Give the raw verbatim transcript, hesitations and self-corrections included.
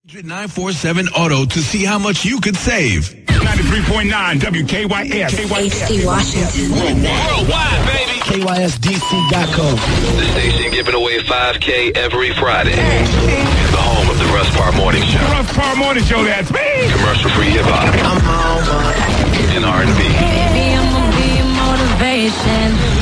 nine four seven Auto to see how much you could save. ninety-three point nine W K Y S. H C Washington. Worldwide, baby. K Y S D C dot com. The station giving away five K every Friday. The home of the Russ Parr Morning Show. The Russ Parr Morning Show, that's me. Commercial-free hip-hop. I'm on. And R and B. Baby, I'm gonna be your motivation.